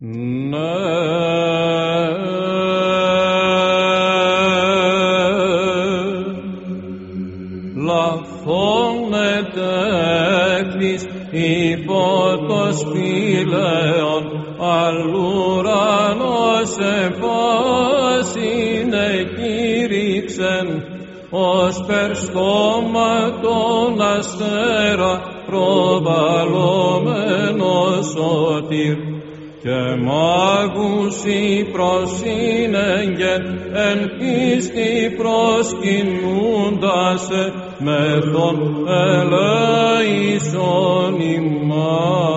Λαφώνεται έκθης υπό το σπήλαιον, αλλουρανός εφάσιν εκήρυξεν, ως περστόματον αστέρα προβαλλόμενος σωτήρ, και μάγουσι προσύνεγγεν εν πίστη προσκυνούντασε με τον ελέησον ημάς.